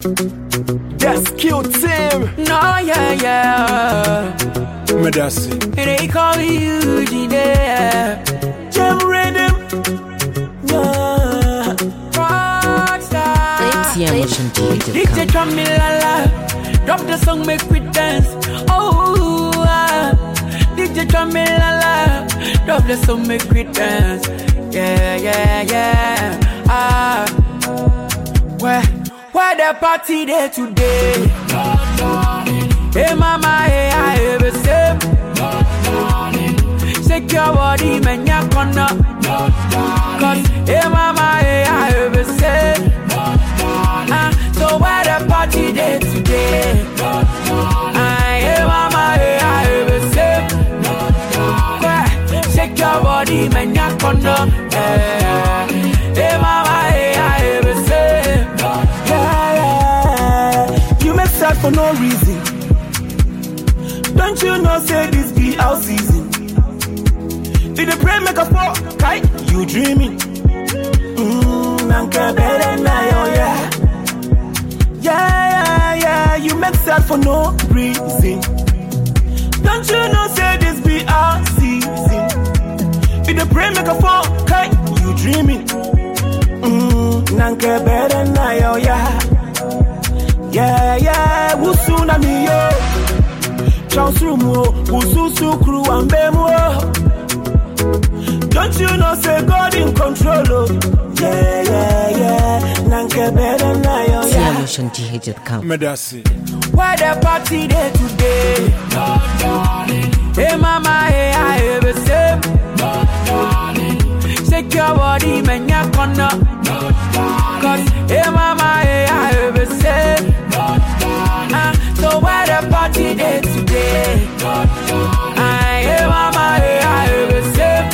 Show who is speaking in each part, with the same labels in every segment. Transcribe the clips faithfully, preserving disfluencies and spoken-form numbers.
Speaker 1: That's cute team.
Speaker 2: No, yeah, yeah.
Speaker 1: Medasi.
Speaker 2: They call me Eugene.
Speaker 1: Jam rhythm. Yeah.
Speaker 2: Rockstar. D J Camilla, drop the song, make we dance. Oh, uh, D J Camilla, drop the song, make we dance. Yeah, yeah, yeah. Ah, where, where the party there today? Hey, mama, hey, I ever say. Shake your body, man, ya corner. Cause, hey, mama, hey, I ever say. Ah, so where the party there today? Ah, hey, mama, hey, I ever say. Shake your body, man, ya corner. Hey, mama, hey, I ever say.
Speaker 1: Yeah, yeah. You make sad for no reason. Don't you know, say this be our season? Did the pray make a fall? Kite, you dreaming? Mmm, Nanka better now, yeah. Yeah, yeah, yeah. You make sad for no reason. Don't you know, say this be our season? Did the pray make a fall? Kite, you dreaming? Mmm, Nanka better now, yeah. Yeah, yeah. Wusuna mi yo. Transrumo, Ususu crew and Bemo. Don't you know, say God in control? Oh. Yeah, yeah, yeah. Nanke better now, yeah.
Speaker 3: Emotion T H dot com.
Speaker 1: Medasi.
Speaker 2: Where the party there today? Hey, mama, hey, I ever say. Shake your body, man, ya corner. Cause, hey, mama, hey, I ever say. Ah, so where the party there today? Ah, hey, mama, hey, I ever say.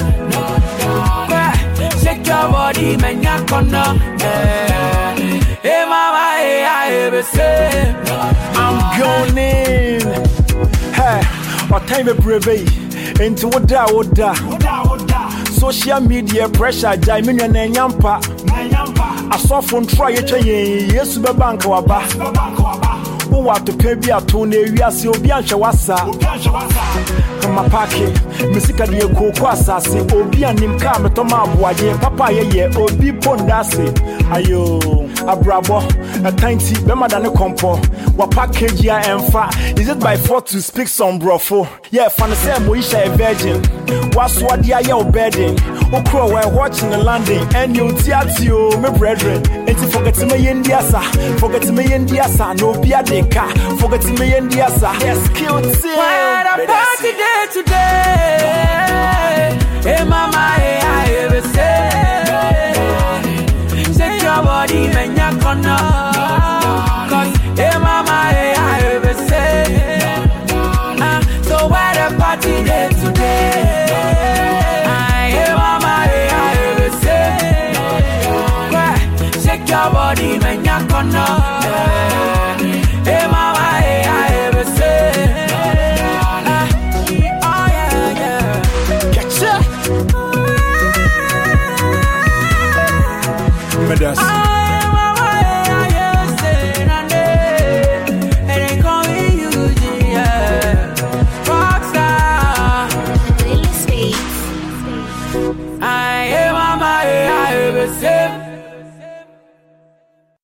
Speaker 2: Shake your body, man, ya corner. Hey, mama, hey, I ever say.
Speaker 1: I'm going in. Hey, what time is brave? Into what da, what da. Social media pressure, Jaimini and Yampa. I saw from try it, yes, the bank waba. Who want to pay me a tone, we are so biancha wasa. My packet, Missika de Coquasa, say, Obi and Nimka, Toma Boye, Papa, ye, Obi Pondasi. Ayo, a bravo, a tiny, better than a compo. What package ya and fa? Is it by four to speak some brofo? Yeah, fan the same Moisha a virgin. What's what ya your bedding? Okro, we're watching the landing, and you tiatio, my brethren. And to forget me in Diasa, forget me in Diasa, no Biadeca, forget me in Diasa. Yes, cute.
Speaker 2: Where the party there today? Hey, mama, hey, I ever say. Shake your body, man, ya corner.